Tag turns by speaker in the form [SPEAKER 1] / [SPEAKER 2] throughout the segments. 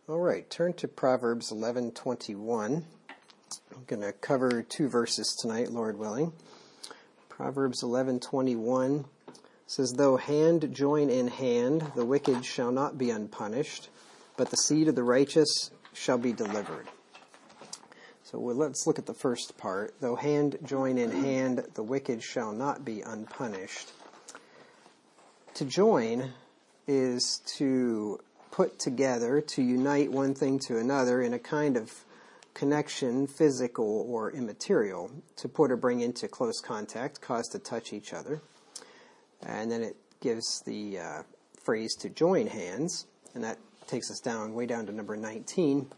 [SPEAKER 1] All right, turn to Proverbs 11:21. I'm going to cover 2 verses tonight, Lord willing. Proverbs 11:21 says, "Though hand join in hand, the wicked shall not be unpunished, but the seed of the righteous shall be delivered." So let's look at the first part. "Though hand join in hand, the wicked shall not be unpunished." To join is to put together, to unite one thing to another in a kind of connection, physical or immaterial, to put or bring into close contact, cause to touch each other. And then it gives the phrase to join hands, and that takes us way down to number 19.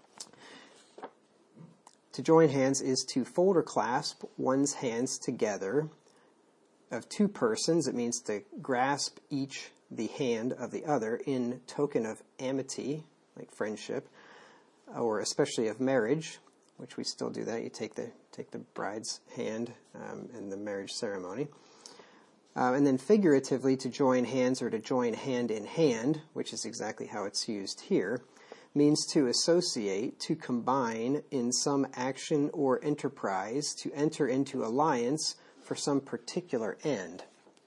[SPEAKER 1] To join hands is to fold or clasp one's hands together of 2 persons. It means to grasp each the hand of the other in token of amity, like friendship, or especially of marriage, which we still do that. You take the bride's hand in the marriage ceremony. And then figuratively, to join hands or to join hand in hand, which is exactly how it's used here, means to associate, to combine in some action or enterprise, to enter into alliance for some particular end.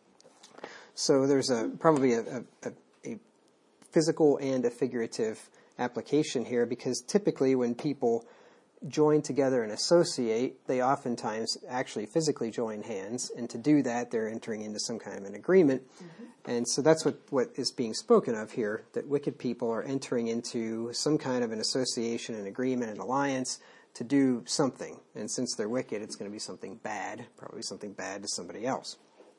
[SPEAKER 1] So there's probably a physical and a figurative application here, because typically when people join together and associate, they oftentimes actually physically join hands, and to do that they're entering into some kind of an agreement. Mm-hmm. And so that's what is being spoken of here, that wicked people are entering into some kind of an association, an agreement, an alliance to do something. And since they're wicked, it's going to be something bad, probably something bad to somebody else.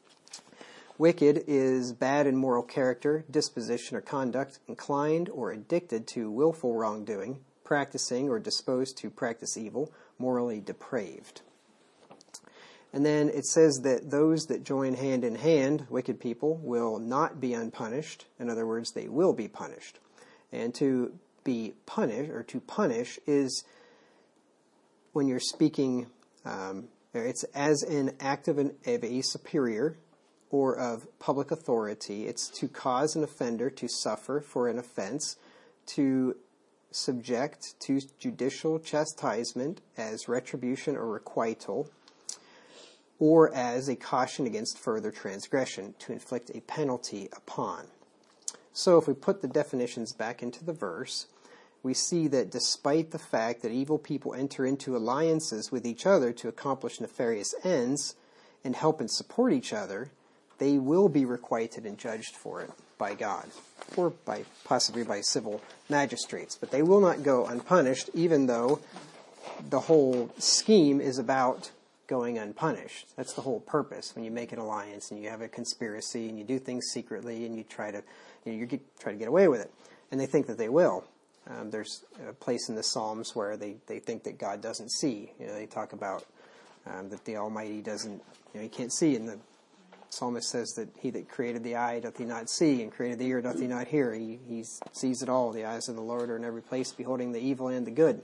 [SPEAKER 1] Wicked is bad in moral character, disposition, or conduct, inclined or addicted to willful wrongdoing, practicing or disposed to practice evil, morally depraved. And then it says that those that join hand in hand, wicked people, will not be unpunished. In other words, they will be punished. And to be punished, or to punish, is when you're speaking, it's as an act of a superior or of public authority. It's to cause an offender to suffer for an offense, to subject to judicial chastisement as retribution or requital, or as a caution against further transgression, to inflict a penalty upon. So if we put the definitions back into the verse, we see that despite the fact that evil people enter into alliances with each other to accomplish nefarious ends and help and support each other, they will be requited and judged for it by God, or possibly by civil magistrates. But they will not go unpunished, even though the whole scheme is about going unpunished. That's the whole purpose. When you make an alliance and you have a conspiracy and you do things secretly and you try to get away with it, and they think that they will. There's a place in the Psalms where they think that God doesn't see. They talk about that the Almighty doesn't. He can't see, and the psalmist says that he that created the eye doth he not see, and created the ear doth he not hear. He sees it all. The eyes of the Lord are in every place, beholding the evil and the good.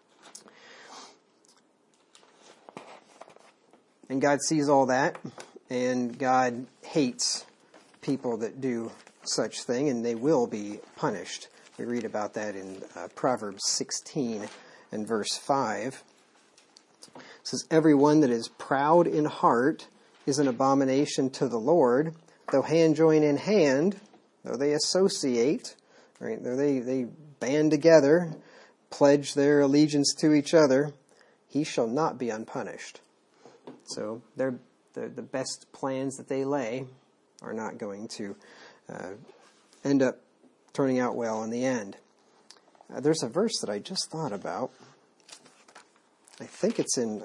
[SPEAKER 1] And God sees all that, and God hates people that do such thing, and they will be punished. We read about that in Proverbs 16 and verse 5. It says, "Everyone that is proud in heart is an abomination to the Lord, though hand join in hand," though they associate, right? Though they band together, pledge their allegiance to each other, he shall not be unpunished. So the best plans that they lay are not going to end up turning out well in the end. There's a verse that I just thought about. I think it's in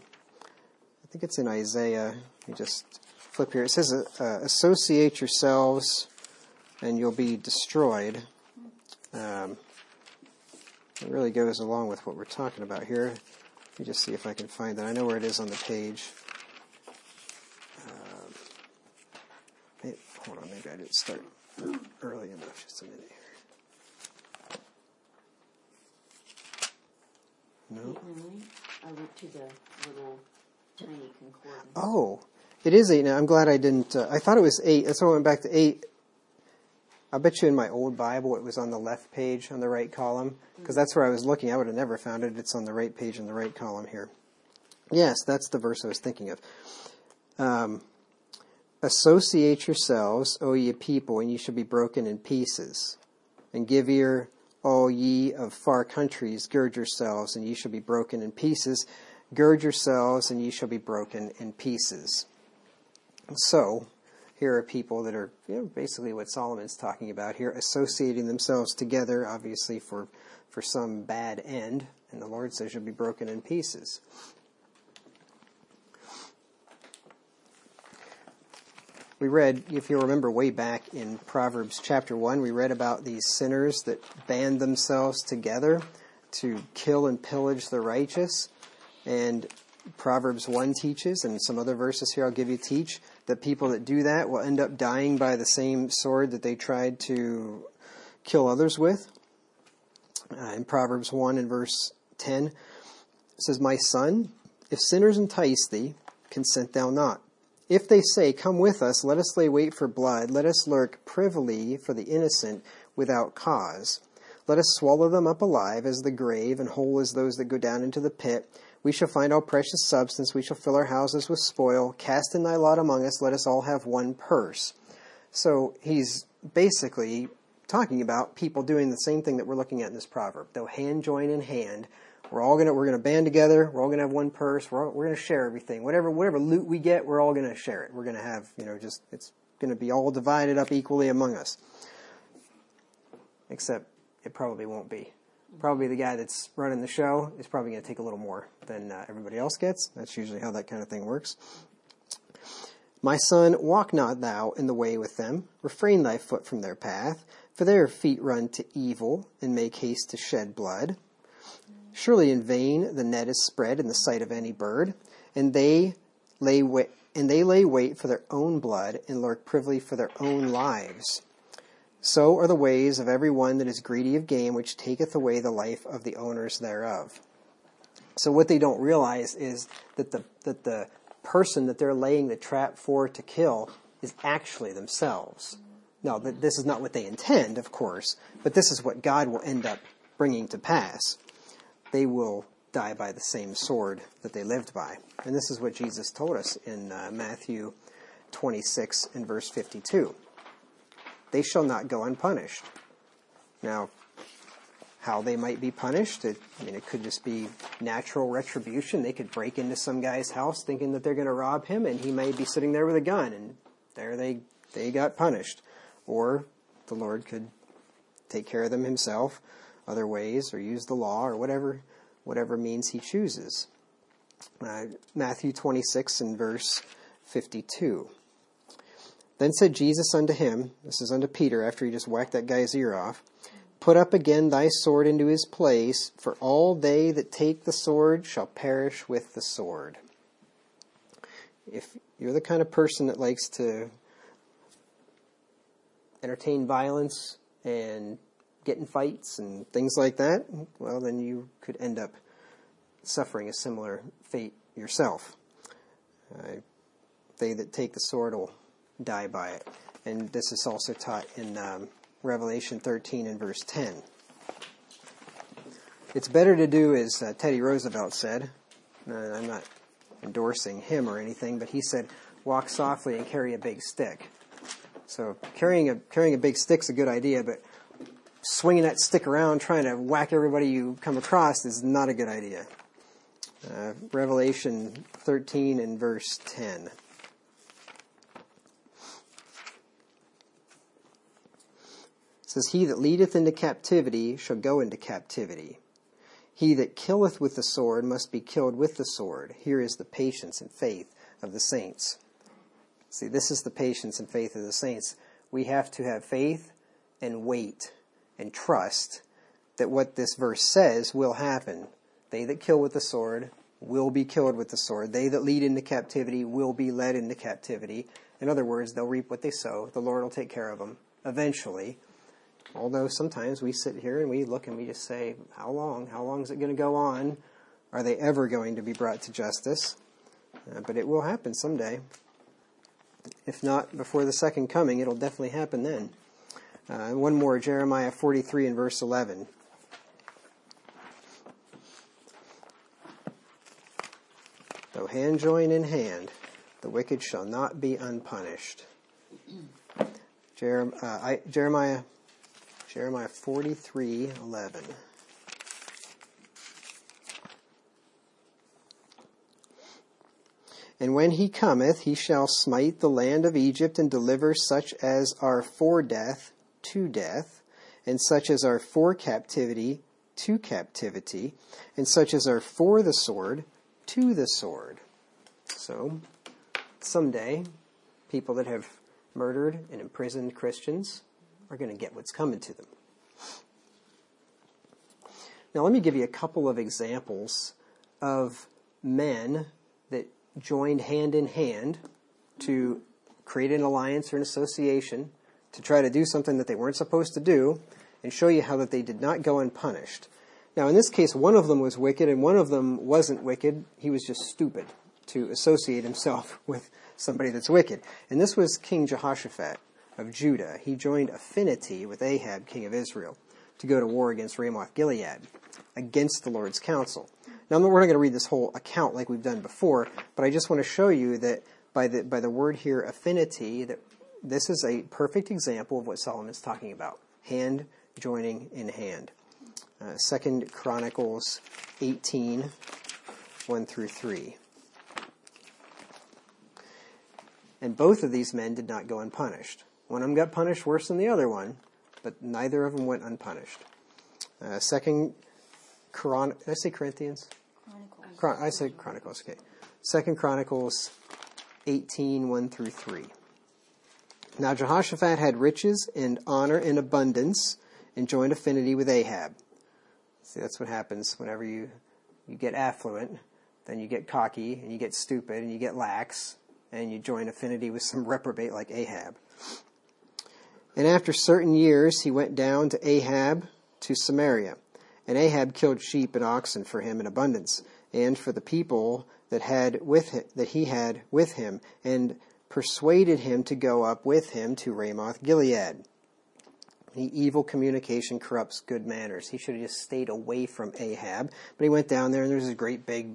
[SPEAKER 1] Isaiah. Let me just flip here. It says, "Associate yourselves, and you'll be destroyed." It really goes along with what we're talking about here. Let me just see if I can find that. I know where it is on the page. Hold on, maybe I didn't start early enough. Just a minute here. No.
[SPEAKER 2] I went to the little tiny concordance.
[SPEAKER 1] Oh, it is 8 now. I'm glad I didn't. I thought it was 8. That's why I went back to 8. I bet you in my old Bible it was on the left page on the right column, because that's where I was looking. I would have never found it. It's on the right page in the right column here. Yes, that's the verse I was thinking of. Associate yourselves, O ye people, and ye shall be broken in pieces. And give ear, all ye of far countries, gird yourselves, and ye shall be broken in pieces. Gird yourselves, and ye shall be broken in pieces. So, here are people that are basically what Solomon's talking about here, associating themselves together, obviously for some bad end. And the Lord says you'll be broken in pieces. We read, if you remember way back in Proverbs chapter 1, we read about these sinners that band themselves together to kill and pillage the righteous. And Proverbs 1 teaches, and some other verses here I'll give you teach, that people that do that will end up dying by the same sword that they tried to kill others with. In Proverbs 1 and verse 10, it says, My son, if sinners entice thee, consent thou not. If they say, Come with us, let us lay wait for blood, let us lurk privily for the innocent without cause. Let us swallow them up alive as the grave, and whole as those that go down into the pit. We shall find all precious substance, we shall fill our houses with spoil. Cast in thy lot among us, let us all have one purse. So he's basically talking about people doing the same thing that we're looking at in this proverb. They'll hand join in hand. We're going to band together. We're all going to have one purse. We're going to share everything. Whatever loot we get, we're all going to share it. We're going to have, it's going to be all divided up equally among us. Except it probably won't be. Probably the guy that's running the show is probably going to take a little more than everybody else gets. That's usually how that kind of thing works. My son, walk not thou in the way with them. Refrain thy foot from their path. For their feet run to evil, and make haste to shed blood. Surely in vain the net is spread in the sight of any bird, and they lay wait for their own blood, and lurk privily for their own lives. So are the ways of every one that is greedy of gain, which taketh away the life of the owners thereof. So what they don't realize is that the person that they're laying the trap for to kill is actually themselves. Now, this is not what they intend, of course, but this is what God will end up bringing to pass. They will die by the same sword that they lived by. And this is what Jesus told us in Matthew 26 and verse 52. They shall not go unpunished. Now, how they might be punished, it could just be natural retribution. They could break into some guy's house thinking that they're going to rob him, and he may be sitting there with a gun, and there they got punished. Or the Lord could take care of them himself other ways, or use the law, or whatever means he chooses. Matthew 26 and verse 52. Then said Jesus unto him, this is unto Peter after he just whacked that guy's ear off, Put up again thy sword into his place, for all they that take the sword shall perish with the sword. If you're the kind of person that likes to entertain violence and get in fights and things like that, well, then you could end up suffering a similar fate yourself. They that take the sword will die by it. And this is also taught in Revelation 13 and verse 10. It's better to do as Teddy Roosevelt said. I'm not endorsing him or anything, but he said, walk softly and carry a big stick. So carrying a big stick's a good idea, but swinging that stick around trying to whack everybody you come across is not a good idea. Revelation 13 and verse 10. It says, He that leadeth into captivity shall go into captivity. He that killeth with the sword must be killed with the sword. Here is the patience and faith of the saints. See, this is the patience and faith of the saints. We have to have faith and wait and trust that what this verse says will happen. They that kill with the sword will be killed with the sword. They that lead into captivity will be led into captivity. In other words, they'll reap what they sow. The Lord will take care of them eventually. Although sometimes we sit here and we look and we just say, how long? How long is it going to go on? Are they ever going to be brought to justice? But it will happen someday. If not before the second coming, it'll definitely happen then. One more, Jeremiah 43 and verse 11. Though hand join in hand, the wicked shall not be unpunished. Jeremiah 43:11. And when he cometh, he shall smite the land of Egypt and deliver such as are for death to death, and such as are for captivity to captivity, and such as are for the sword to the sword. So, someday, people that have murdered and imprisoned Christians are going to get what's coming to them. Now, let me give you a couple of examples of men that joined hand in hand to create an alliance or an association to try to do something that they weren't supposed to do, and show you how that they did not go unpunished. Now, in this case, one of them was wicked and one of them wasn't wicked. He was just stupid to associate himself with somebody that's wicked. And this was King Jehoshaphat of Judah. He joined affinity with Ahab, king of Israel, to go to war against Ramoth Gilead, against the Lord's counsel. Now, we're not going to read this whole account like we've done before, but I just want to show you that by the word here, affinity, that this is a perfect example of what Solomon's talking about. Hand joining in hand. 2 Chronicles 18, 1 through 3. And both of these men did not go unpunished. One of them got punished worse than the other one, but neither of them went unpunished. Did I say Corinthians? Chronicles. I said Chronicles, okay. 2 Chronicles 18, 1 through 3. Now Jehoshaphat had riches and honor in abundance and joined affinity with Ahab. See, that's what happens whenever you get affluent, then you get cocky, and you get stupid, and you get lax, and you join affinity with some reprobate like Ahab. And after certain years, he went down to Ahab to Samaria. And Ahab killed sheep and oxen for him in abundance, and for the people that he had with him, and persuaded him to go up with him to Ramoth Gilead. Evil communication corrupts good manners. He should have just stayed away from Ahab, but he went down there, and there's a great big,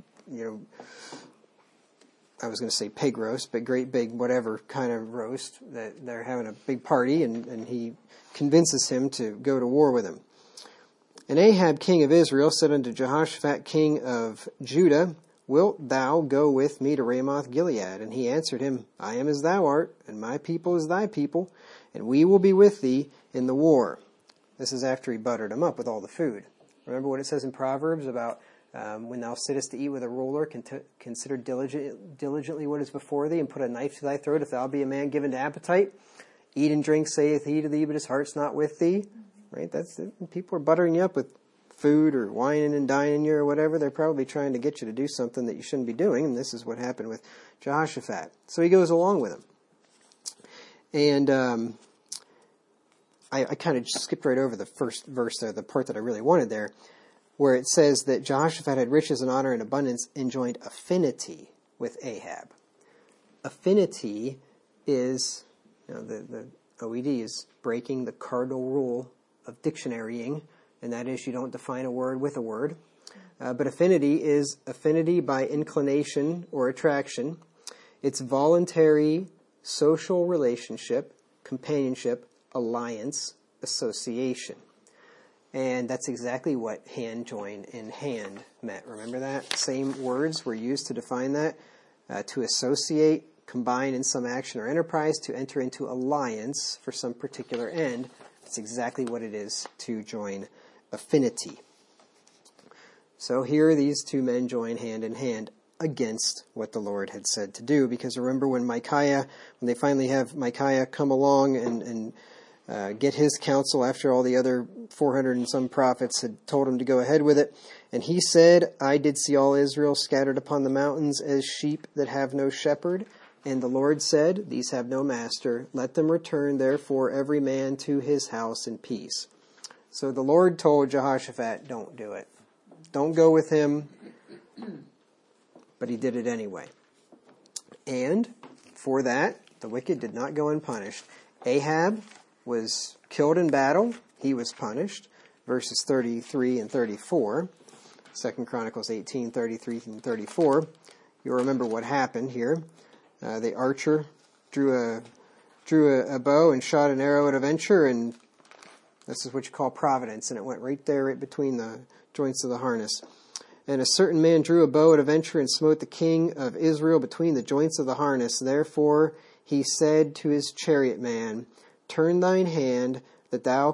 [SPEAKER 1] I was going to say pig roast, but great big whatever kind of roast, that they're having a big party, and he convinces him to go to war with him. And Ahab, king of Israel, said unto Jehoshaphat, king of Judah, Wilt thou go with me to Ramoth Gilead? And he answered him, I am as thou art, and my people is thy people, and we will be with thee in the war. This is after he buttered him up with all the food. Remember what it says in Proverbs about when thou sittest to eat with a ruler, consider diligently what is before thee, and put a knife to thy throat, if thou be a man given to appetite. Eat and drink, saith he to thee, but his heart's not with thee. Right? That's it. People are buttering you up with food or whining and dining you or whatever. They're probably trying to get you to do something that you shouldn't be doing, and this is what happened with Jehoshaphat. So he goes along with him. And I kind of skipped right over the first verse there, the part that I really wanted there, where it says that Jehoshaphat had riches and honor and abundance and joined affinity with Ahab. Affinity is, the OED is breaking the cardinal rule of dictionarying, and that is you don't define a word with a word. But affinity is affinity by inclination or attraction. It's voluntary social relationship, companionship, alliance, association. And that's exactly what hand join in hand meant. Remember that? Same words were used to define that. To associate, combine in some action or enterprise, to enter into alliance for some particular end. That's exactly what it is to join affinity. So here these two men join hand in hand against what the Lord had said to do. Because remember when they finally have Micaiah come along and get his counsel after all the other 400 and some prophets had told him to go ahead with it. And he said, I did see all Israel scattered upon the mountains as sheep that have no shepherd. And the Lord said, these have no master. Let them return, therefore, every man to his house in peace. So the Lord told Jehoshaphat, don't do it. Don't go with him. But he did it anyway. And for that, the wicked did not go unpunished. Ahab was killed in battle. He was punished. Verses 33 and 34. 2 Chronicles 18, 33 and 34. You'll remember what happened here. The archer drew a bow and shot an arrow at a venture, and this is what you call providence, and it went right there, right between the joints of the harness. And a certain man drew a bow at a venture and smote the king of Israel between the joints of the harness. Therefore he said to his chariot man, Turn thine hand, that thou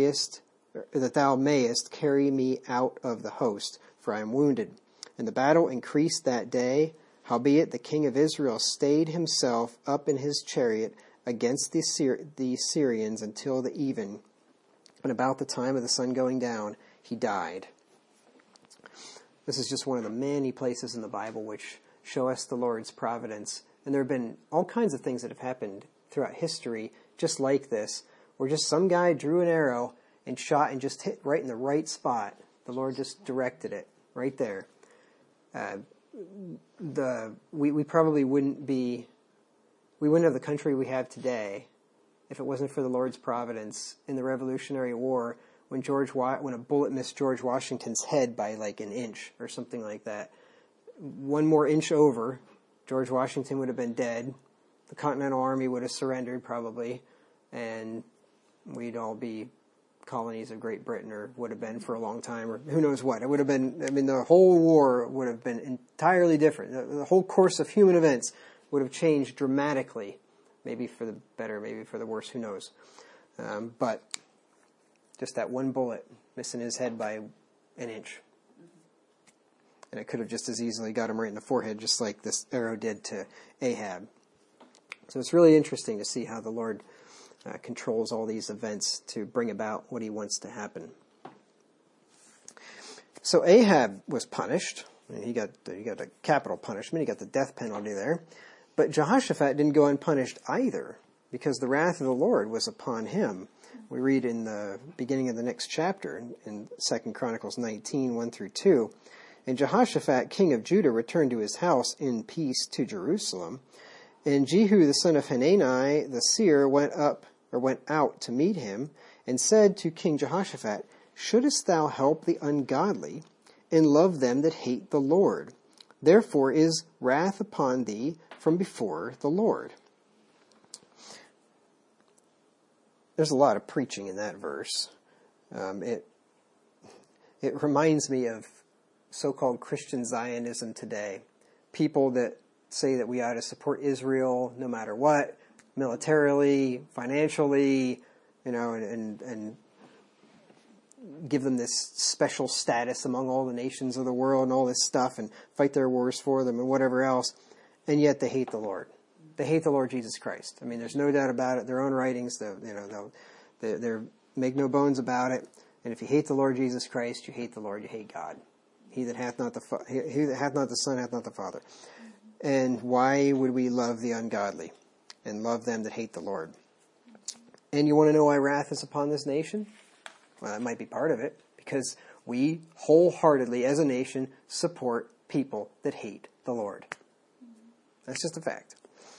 [SPEAKER 1] mayest carry me out of the host, for I am wounded. And the battle increased that day. Howbeit the king of Israel stayed himself up in his chariot against the Syrians until the even. And about the time of the sun going down, he died. This is just one of the many places in the Bible which show us the Lord's providence. And there have been all kinds of things that have happened throughout history just like this, where just some guy drew an arrow and shot and just hit right in the right spot. The Lord just directed it right there. We probably wouldn't have the country we have today if it wasn't for the Lord's providence in the Revolutionary War when a bullet missed George Washington's head by like an inch or something like that. One more inch over, George Washington would have been dead. The Continental Army would have surrendered probably, and we'd all be colonies of Great Britain, or would have been for a long time, or who knows what. It would have been, the whole war would have been entirely different. The whole course of human events would have changed dramatically, maybe for the better, maybe for the worse, who knows. But just that one bullet missing his head by an inch. And it could have just as easily got him right in the forehead, just like this arrow did to Ahab. So it's really interesting to see how the Lord controls all these events to bring about what he wants to happen. So Ahab was punished. He got a capital punishment. He got the death penalty there. But Jehoshaphat didn't go unpunished either, because the wrath of the Lord was upon him. We read in the beginning of the next chapter, in 2 Chronicles 19, 1 through 2. And Jehoshaphat, king of Judah, returned to his house in peace to Jerusalem. And Jehu the son of Hanani the seer went out to meet him, and said to King Jehoshaphat, Shouldest thou help the ungodly, and love them that hate the Lord? Therefore is wrath upon thee from before the Lord. There's a lot of preaching in that verse. It reminds me of so-called Christian Zionism today. People that say that we ought to support Israel no matter what, militarily, financially, and give them this special status among all the nations of the world and all this stuff, and fight their wars for them and whatever else, and yet they hate the Lord. They hate the Lord Jesus Christ. There's no doubt about it. Their own writings, they make no bones about it. And if you hate the Lord Jesus Christ, you hate the Lord, you hate God. He that hath not the Son hath not the Father. And why would we love the ungodly and love them that hate the Lord? And you want to know why wrath is upon this nation? Well, that might be part of it, because we wholeheartedly, as a nation, support people that hate the Lord. That's just a fact.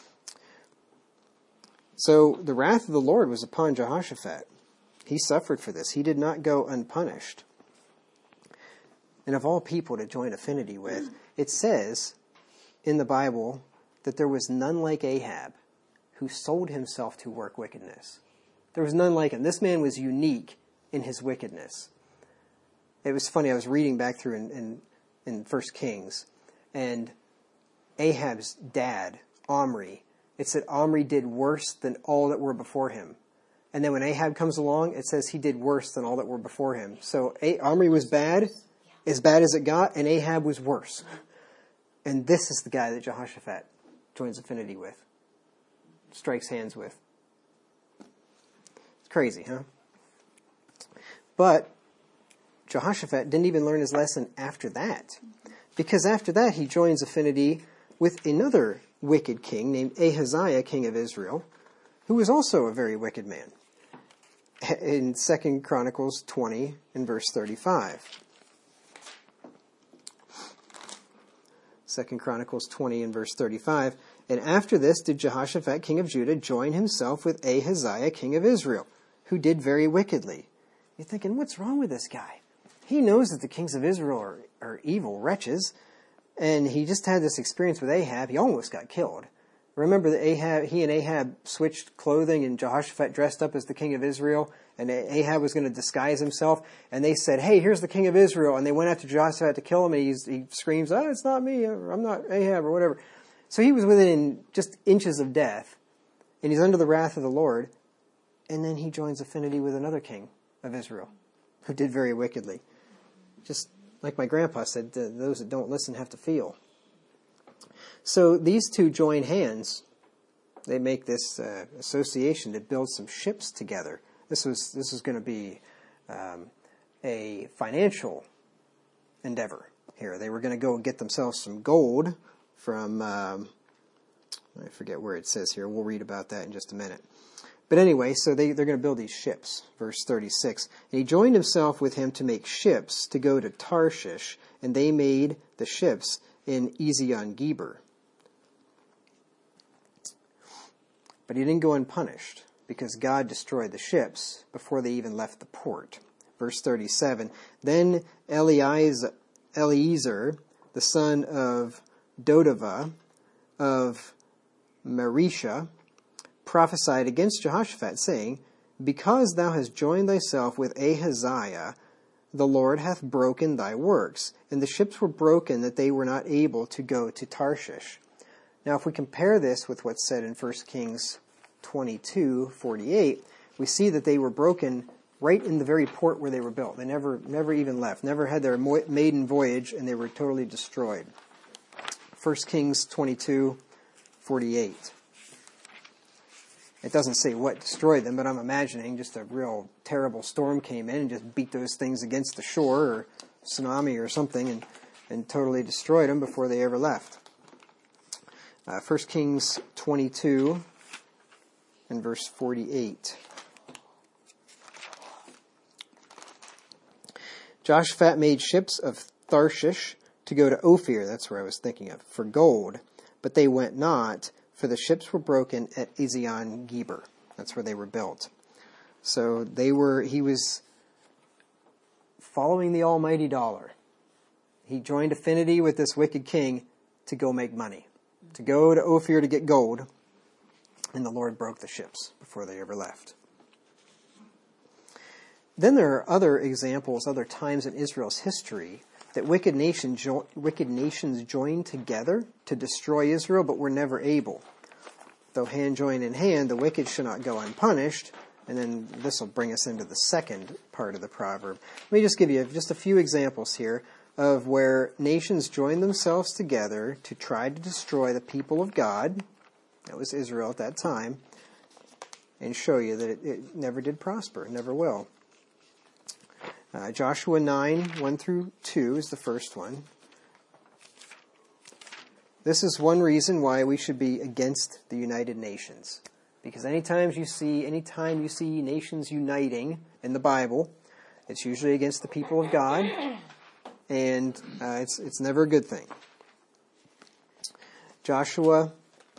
[SPEAKER 1] So the wrath of the Lord was upon Jehoshaphat. He suffered for this. He did not go unpunished. And of all people to join affinity with, it says in the Bible that there was none like Ahab, who sold himself to work wickedness. There was none like him. This man was unique in his wickedness. It was funny, I was reading back through in 1 Kings, and Ahab's dad, Omri, it said Omri did worse than all that were before him. And then when Ahab comes along, it says he did worse than all that were before him. So Omri was bad as it got, and Ahab was worse. And this is the guy that Jehoshaphat joins affinity with, strikes hands with. It's crazy, huh? But Jehoshaphat didn't even learn his lesson after that, because after that he joins affinity with another wicked king named Ahaziah, king of Israel, who was also a very wicked man. In 2 Chronicles 20 and verse 35. 2 Chronicles 20 and verse 35. And after this did Jehoshaphat, king of Judah, join himself with Ahaziah, king of Israel. who did very wickedly. You're thinking, what's wrong with this guy? He knows that the kings of Israel are evil wretches, and he just had this experience with Ahab. He almost got killed. Remember that he and Ahab switched clothing, and Jehoshaphat dressed up as the king of Israel, and Ahab was going to disguise himself, and they said, hey, here's the king of Israel, and they went after Jehoshaphat to kill him, and he screams, oh, it's not me, I'm not Ahab, or whatever. So he was within just inches of death, and he's under the wrath of the Lord, and then he joins affinity with another king of Israel, who did very wickedly. Just like my grandpa said, those that don't listen have to feel. So these two join hands. They make this association to build some ships together. This is going to be a financial endeavor here. They were going to go and get themselves some gold from, I forget where it says here. We'll read about that in just a minute. But anyway, so they're going to build these ships. Verse 36. And he joined himself with him to make ships to go to Tarshish, and they made the ships in Ezion-Geber. But he didn't go unpunished, because God destroyed the ships before they even left the port. Verse 37. Then Eliezer, the son of Dodavah of Marisha, prophesied against Jehoshaphat, saying, because thou hast joined thyself with Ahaziah, the Lord hath broken thy works. And the ships were broken that they were not able to go to Tarshish. Now, if we compare this with what's said in 1 Kings 22:48, we see that they were broken right in the very port where they were built. They never even left, never had their maiden voyage, and they were totally destroyed. 1 Kings 22:48. It doesn't say what destroyed them, but I'm imagining just a real terrible storm came in and just beat those things against the shore, or tsunami or something, and totally destroyed them before they ever left. 1 Kings 22 and verse 48. Jehoshaphat made ships of Tarshish to go to Ophir, that's where I was thinking of, for gold, but they went not, for the ships were broken at Ezion-Geber. That's where they were built. So he was following the almighty dollar. He joined affinity with this wicked king to go make money, to go to Ophir to get gold, and the Lord broke the ships before they ever left. Then there are other examples, other times in Israel's history that wicked nations joined together to destroy Israel, but were never able. Though hand join in hand, the wicked shall not go unpunished. And then this will bring us into the second part of the proverb. Let me just give you just a few examples here of where nations joined themselves together to try to destroy the people of God. That was Israel at that time. And show you that it never did prosper, never will. Joshua 9:1-2 is the first one. This is one reason why we should be against the United Nations. Because anytime you see nations uniting in the Bible, it's usually against the people of God, and it's never a good thing. Joshua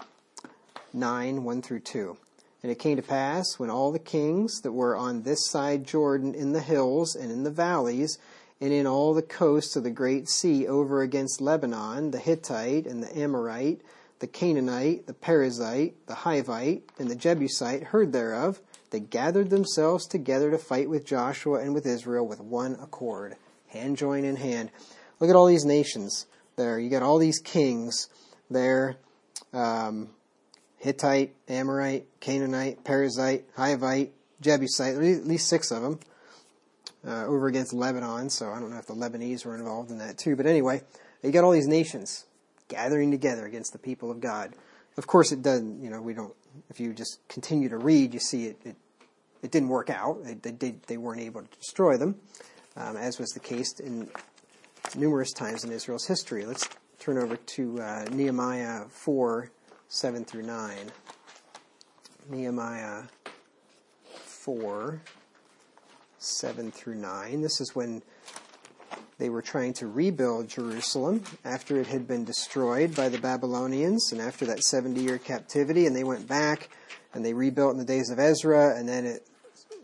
[SPEAKER 1] 9:1-2. And it came to pass, when all the kings that were on this side Jordan in the hills and in the valleys, and in all the coasts of the great sea over against Lebanon, the Hittite and the Amorite, the Canaanite, the Perizzite, the Hivite, and the Jebusite heard thereof, they gathered themselves together to fight with Joshua and with Israel with one accord, hand join in hand. Look at all these nations there. You got all these kings there. Hittite, Amorite, Canaanite, Perizzite, Hivite, Jebusite, at least 6 of them, over against Lebanon. So I don't know if the Lebanese were involved in that too. But anyway, you got all these nations gathering together against the people of God. Of course, it doesn't, if you just continue to read, you see it didn't work out. They weren't able to destroy them, as was the case in numerous times in Israel's history. Let's turn over to Nehemiah 4:7-9. Nehemiah 4:7-9. This is when they were trying to rebuild Jerusalem after it had been destroyed by the Babylonians and after that 70-year captivity, and they went back and they rebuilt in the days of Ezra, and then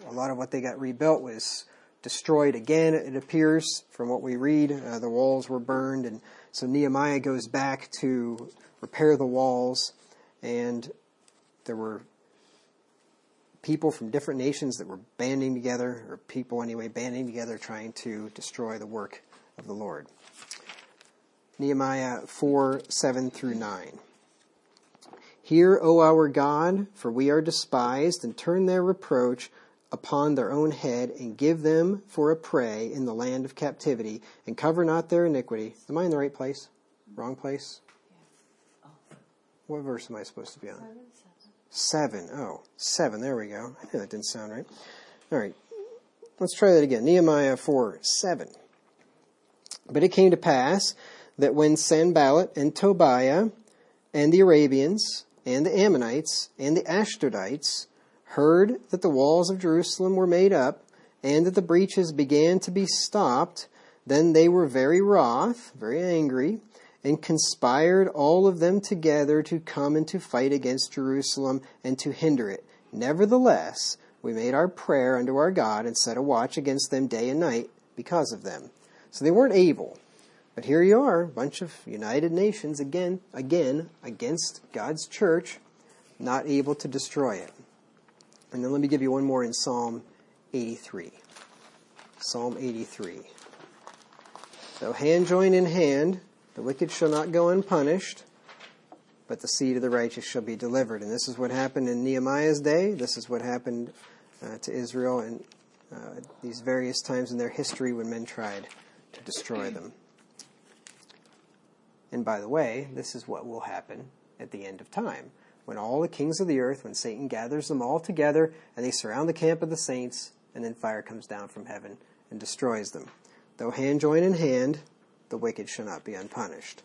[SPEAKER 1] A lot of what they got rebuilt was destroyed again, it appears, from what we read. The walls were burned, and so Nehemiah goes back to repair the walls, and there were people from different nations that were banding together, or people anyway, banding together trying to destroy the work of the Lord. Nehemiah 4:7-9. Hear, O our God, for we are despised, and turn their reproach upon their own head, and give them for a prey in the land of captivity, and cover not their iniquity. Am I in the right place? Wrong place? What verse am I supposed to be on? 7. Oh, 7. There we go. I knew that didn't sound right. All right. Let's try that again. Nehemiah 4:7. But it came to pass that when Sanballat and Tobiah and the Arabians and the Ammonites and the Ashdodites heard that the walls of Jerusalem were made up, and that the breaches began to be stopped, then they were very wroth, very angry, and conspired all of them together to come and to fight against Jerusalem and to hinder it. Nevertheless, we made our prayer unto our God and set a watch against them day and night because of them. So they weren't able. But here you are, a bunch of united nations again, against God's church, not able to destroy it. And then let me give you one more in Psalm 83. Psalm 83. Though hand join in hand, the wicked shall not go unpunished, but the seed of the righteous shall be delivered. And this is what happened in Nehemiah's day. This is what happened to Israel in these various times in their history when men tried to destroy them. And by the way, this is what will happen at the end of time. When all the kings of the earth, when Satan gathers them all together, and they surround the camp of the saints, and then fire comes down from heaven and destroys them. Though hand join in hand, the wicked shall not be unpunished.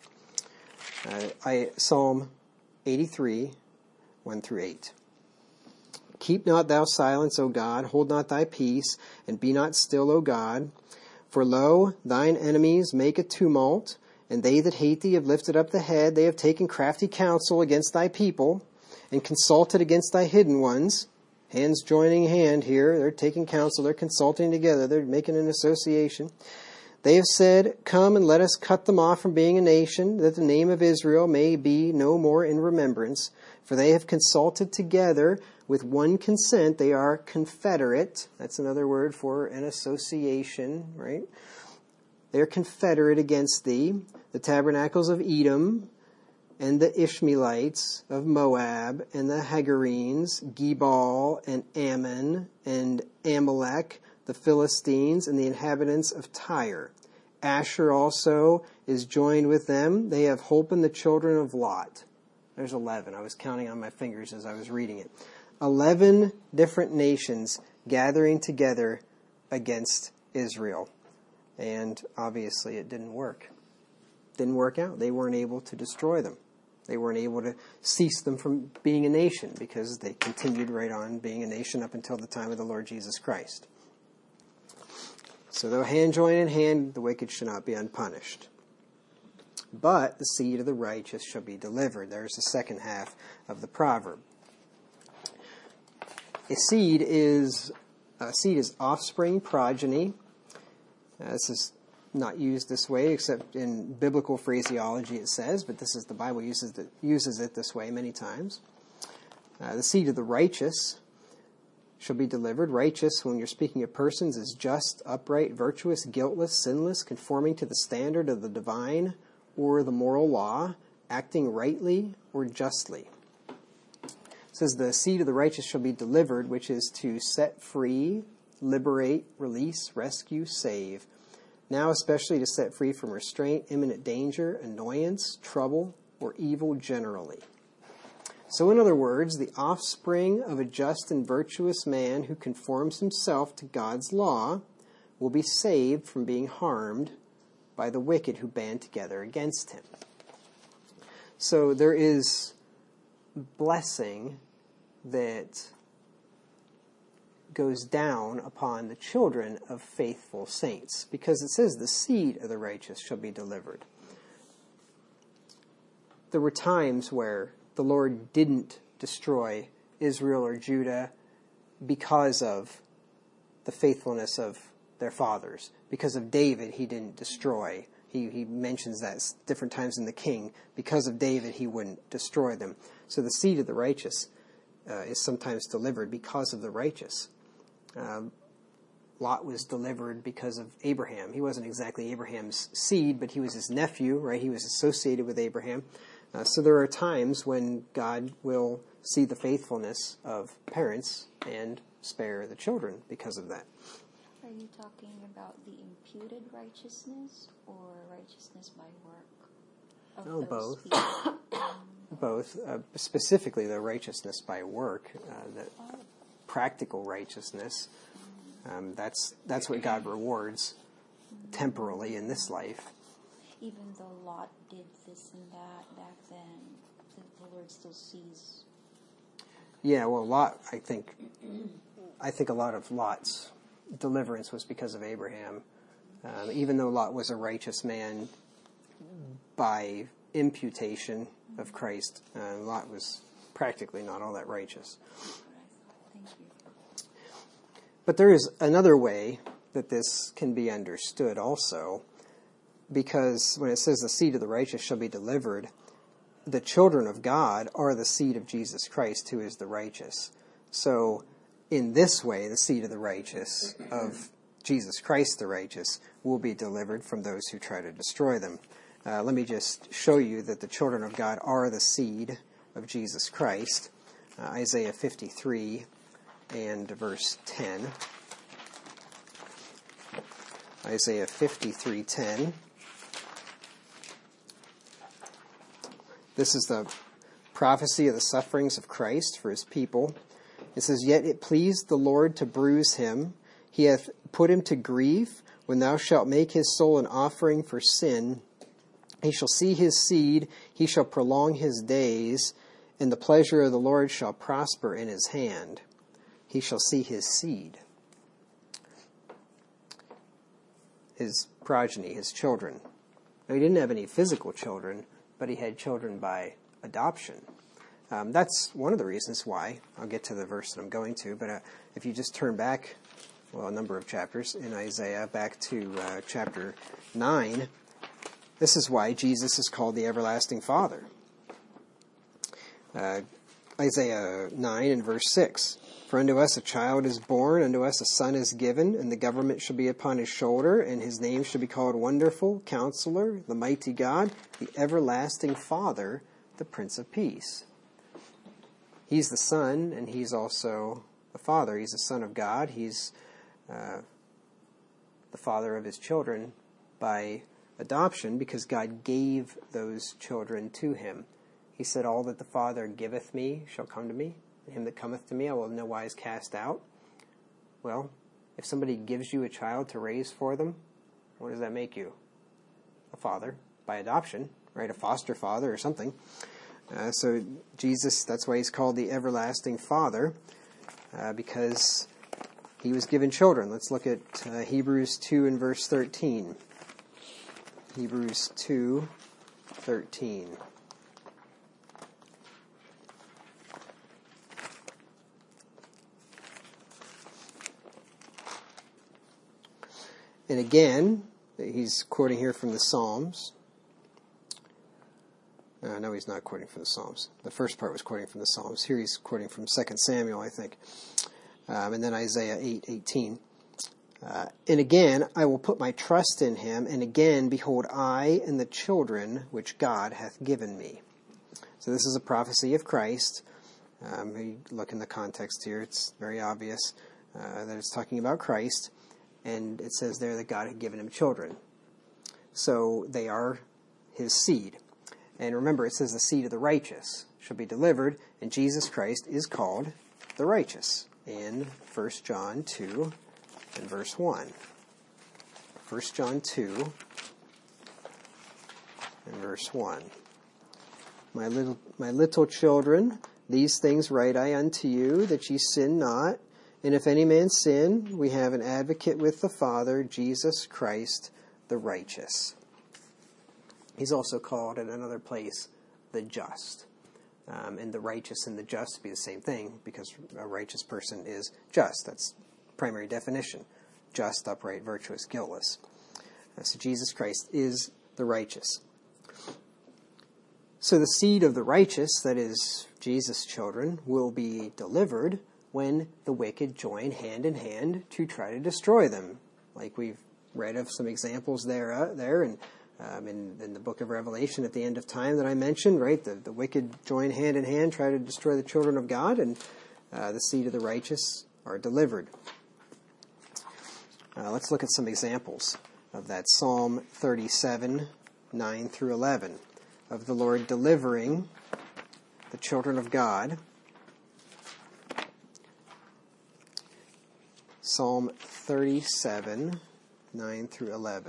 [SPEAKER 1] Psalm 83, 1-8. Keep not thou silence, O God, hold not thy peace, and be not still, O God. For lo, thine enemies make a tumult, and they that hate thee have lifted up the head. They have taken crafty counsel against thy people, and consulted against thy hidden ones. Hands joining hand here. They're taking counsel. They're consulting together. They're making an association. They have said, come and let us cut them off from being a nation, that the name of Israel may be no more in remembrance. For they have consulted together with one consent. They are confederate. That's another word for an association, right? They are confederate against thee. The tabernacles of Edom, and the Ishmaelites of Moab, and the Hagarenes, Gebal, and Ammon, and Amalek, the Philistines, and the inhabitants of Tyre. Asher also is joined with them. They have holpen the children of Lot. There's 11. I was counting on my fingers as I was reading it. 11 different nations gathering together against Israel. And obviously it didn't work. Didn't work out. They weren't able to destroy them. They weren't able to cease them from being a nation because they continued right on being a nation up until the time of the Lord Jesus Christ. So though hand join in hand, the wicked shall not be unpunished. But the seed of the righteous shall be delivered. There's the second half of the proverb. A seed is offspring, progeny. This is not used this way, except in biblical phraseology it says, but this is the Bible uses it this way many times. The seed of the righteous shall be delivered. Righteous, when you're speaking of persons, is just, upright, virtuous, guiltless, sinless, conforming to the standard of the divine or the moral law, acting rightly or justly. It says the seed of the righteous shall be delivered, which is to set free, liberate, release, rescue, save. Now especially to set free from restraint, imminent danger, annoyance, trouble, or evil generally. So in other words, the offspring of a just and virtuous man who conforms himself to God's law will be saved from being harmed by the wicked who band together against him. So there is blessing that goes down upon the children of faithful saints, because it says the seed of the righteous shall be delivered. There were times where the Lord didn't destroy Israel or Judah because of the faithfulness of their fathers. Because of David, he didn't destroy. He mentions that different times in the king. Because of David, he wouldn't destroy them. So the seed of the righteous is sometimes delivered because of the righteous. Lot was delivered because of Abraham. He wasn't exactly Abraham's seed, but he was his nephew, right? He was associated with Abraham. So there are times when God will see the faithfulness of parents and spare the children because of that.
[SPEAKER 3] Are you talking about the imputed righteousness or righteousness by work?
[SPEAKER 1] Oh,
[SPEAKER 3] Of
[SPEAKER 1] both.
[SPEAKER 3] people?
[SPEAKER 1] Both. Specifically the righteousness by work, the practical righteousness. That's what God rewards temporally in this life.
[SPEAKER 3] Even though Lot did this and that back then, the Lord still sees.
[SPEAKER 1] Yeah, well, Lot, I think a lot of Lot's deliverance was because of Abraham. Even though Lot was a righteous man by imputation of Christ, Lot was practically not all that righteous.
[SPEAKER 3] Thank you.
[SPEAKER 1] But there is another way that this can be understood also, because when it says the seed of the righteous shall be delivered, the children of God are the seed of Jesus Christ, who is the righteous. So in this way, the seed of the righteous, of Jesus Christ the righteous, will be delivered from those who try to destroy them. Let me just show you that the children of God are the seed of Jesus Christ. Isaiah 53 and verse 10. Isaiah 53:10. This is the prophecy of the sufferings of Christ for his people. It says, Yet it pleased the Lord to bruise him. He hath put him to grief. When thou shalt make his soul an offering for sin, he shall see his seed, he shall prolong his days, and the pleasure of the Lord shall prosper in his hand. He shall see his seed. His progeny, his children. Now, he didn't have any physical children, but he had children by adoption. That's one of the reasons why. I'll get to the verse that I'm going to, but if you just turn back, a number of chapters in Isaiah, back to chapter 9, this is why Jesus is called the everlasting Father. Isaiah 9 and verse 6. For unto us a child is born, unto us a son is given, and the government shall be upon his shoulder, and his name shall be called Wonderful, Counselor, the Mighty God, the Everlasting Father, the Prince of Peace. He's the Son, and he's also the Father. He's the Son of God. He's the Father of his children by adoption, because God gave those children to him. He said, All that the Father giveth me shall come to me. Him that cometh to me I will in no wise cast out. Well, if somebody gives you a child to raise for them, what does that make you? A father, by adoption, right? A foster father or something. So Jesus, that's why he's called the everlasting Father, because he was given children. Let's look at Hebrews 2 and verse 13. Hebrews 2:13. And again, he's quoting here from the Psalms. No, he's not quoting from the Psalms. The first part was quoting from the Psalms. Here he's quoting from 2 Samuel, I think. And then Isaiah 8:18. And again, I will put my trust in him. And again, behold, I and the children which God hath given me. So this is a prophecy of Christ. You look in the context here, it's very obvious that it's talking about Christ. And it says there that God had given him children. So they are his seed. And remember, it says the seed of the righteous shall be delivered, and Jesus Christ is called the righteous in 1 John 2 and verse 1. 1 John 2 and verse 1. My little children, these things write I unto you, that ye sin not. And if any man sin, we have an advocate with the Father, Jesus Christ the righteous. He's also called in another place the just. And the righteous and the just be the same thing, because a righteous person is just. That's primary definition. Just, upright, virtuous, guiltless. So Jesus Christ is the righteous. So the seed of the righteous, that is, Jesus' children, will be delivered when the wicked join hand in hand to try to destroy them. Like we've read of some examples there and in the book of Revelation at the end of time that I mentioned, right? The wicked join hand in hand, try to destroy the children of God, and the seed of the righteous are delivered. Let's look at some examples of that. Psalm 37, 9 through 11, of the Lord delivering the children of God. Psalm 37, 9 through 11.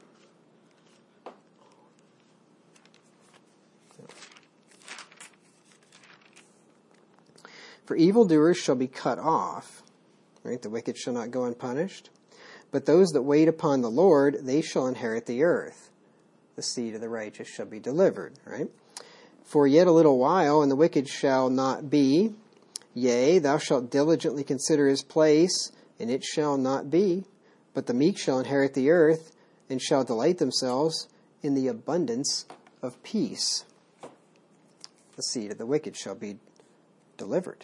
[SPEAKER 1] For evildoers shall be cut off, right? The wicked shall not go unpunished. But those that wait upon the Lord, they shall inherit the earth. The seed of the righteous shall be delivered, right? For yet a little while, and the wicked shall not be. Yea, thou shalt diligently consider his place, and it shall not be. But the meek shall inherit the earth, and shall delight themselves in the abundance of peace. The seed of the wicked shall be delivered.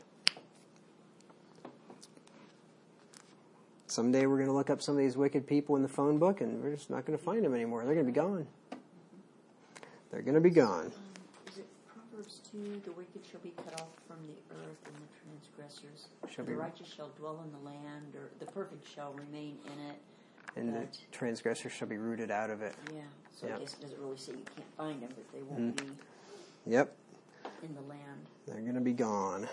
[SPEAKER 1] Someday we're going to look up some of these wicked people in the phone book, and we're just not going to find them anymore. They're going to be gone. They're going to be gone.
[SPEAKER 2] Is it Proverbs 2, the wicked shall be cut off from the earth, and the transgressors, the righteous shall dwell in the land, or the perfect shall remain in it.
[SPEAKER 1] And the transgressors shall be rooted out of it.
[SPEAKER 2] Yeah, so I guess it doesn't really say you can't find them, but they won't be in the land.
[SPEAKER 1] They're going to be gone.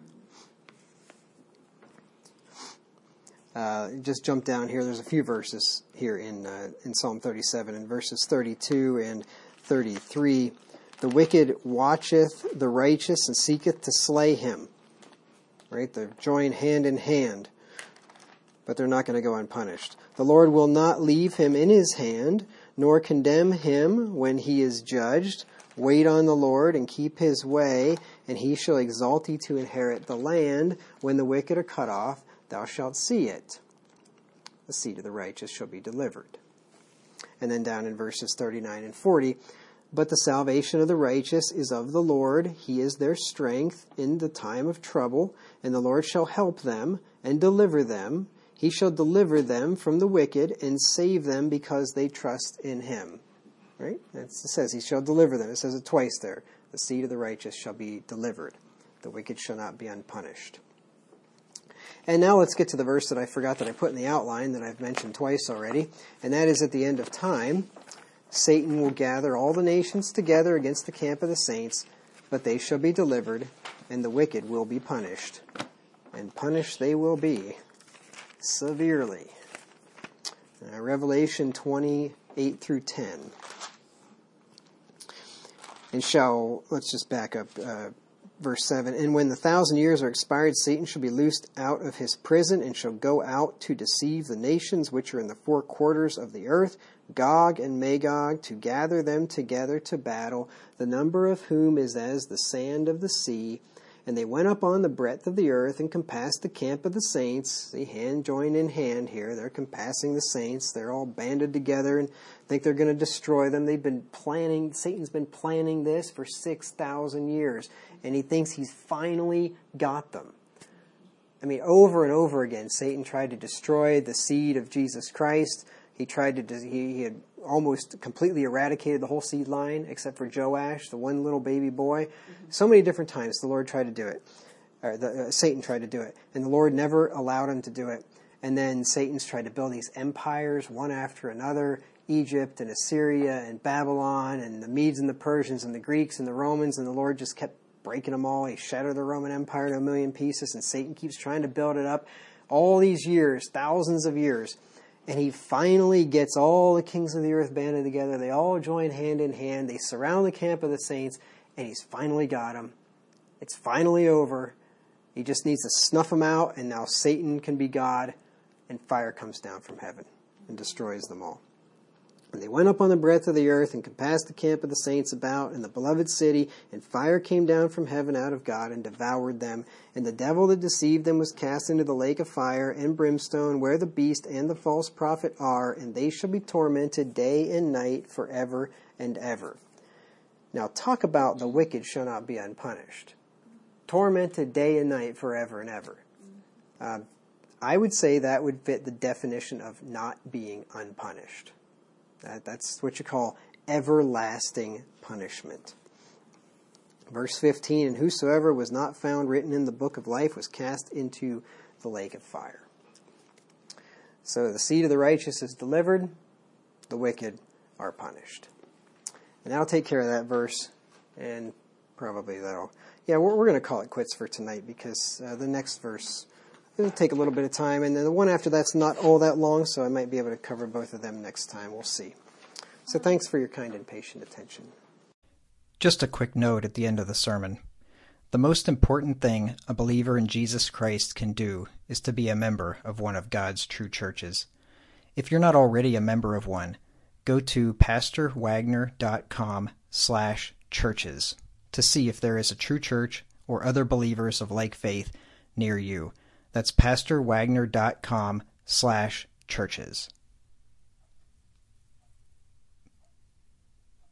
[SPEAKER 1] Just jump down here. There's a few verses here in Psalm 37, in verses 32 and 33. The wicked watcheth the righteous and seeketh to slay him. Right? They're joined hand in hand, but they're not going to go unpunished. The Lord will not leave him in his hand, nor condemn him when he is judged. Wait on the Lord and keep his way, and he shall exalt thee to inherit the land. When the wicked are cut off, thou shalt see it. The seed of the righteous shall be delivered. And then down in verses 39 and 40, but the salvation of the righteous is of the Lord. He is their strength in the time of trouble, and the Lord shall help them and deliver them. He shall deliver them from the wicked and save them because they trust in him. Right? It says he shall deliver them. It says it twice there. The seed of the righteous shall be delivered. The wicked shall not be unpunished. And now let's get to the verse that I forgot that I put in the outline that I've mentioned twice already. And that is at the end of time. Satan will gather all the nations together against the camp of the saints, but they shall be delivered, and the wicked will be punished. And punished they will be severely. Revelation 28 through 10. And let's just back up, verse 7. And when the 1,000 years are expired, Satan shall be loosed out of his prison, and shall go out to deceive the nations which are in the four quarters of the earth, Gog and Magog, to gather them together to battle, the number of whom is as the sand of the sea. And they went up on the breadth of the earth, and compassed the camp of the saints. See, hand joined in hand here. They're compassing the saints. They're all banded together and think they're going to destroy them. Satan's been planning this for 6,000 years. And he thinks he's finally got them. I mean, over and over again, Satan tried to destroy the seed of Jesus Christ. He had almost completely eradicated the whole seed line, except for Joash, the one little baby boy. So many different times the Lord tried to do it. Satan tried to do it. And the Lord never allowed him to do it. And then Satan's tried to build these empires, one after another. Egypt and Assyria and Babylon and the Medes and the Persians and the Greeks and the Romans. And the Lord just kept breaking them all. He shattered the Roman Empire to 1,000,000 pieces. And Satan keeps trying to build it up all these years, thousands of years. And he finally gets all the kings of the earth banded together. They all join hand in hand. They surround the camp of the saints. And he's finally got them. It's finally over. He just needs to snuff them out. And now Satan can be God. And fire comes down from heaven and destroys them all. And they went up on the breadth of the earth and compassed the camp of the saints about in the beloved city, and fire came down from heaven out of God and devoured them. And the devil that deceived them was cast into the lake of fire and brimstone, where the beast and the false prophet are, and they shall be tormented day and night forever and ever. Now talk about the wicked shall not be unpunished. Tormented day and night forever and ever. I would say that would fit the definition of not being unpunished. That's what you call everlasting punishment. Verse 15, and whosoever was not found written in the book of life was cast into the lake of fire. So the seed of the righteous is delivered, the wicked are punished. And that'll take care of that verse, and probably that'll... Yeah, we're going to call it quits for tonight because the next verse will take a little bit of time, and then the one after that's not all that long, so I might be able to cover both of them next time. We'll see. So thanks for your kind and patient attention.
[SPEAKER 4] Just a quick note at the end of the sermon. The most important thing a believer in Jesus Christ can do is to be a member of one of God's true churches. If you're not already a member of one, go to pastorwagner.com/churches to see if there is a true church or other believers of like faith near you. That's pastorwagner.com/churches.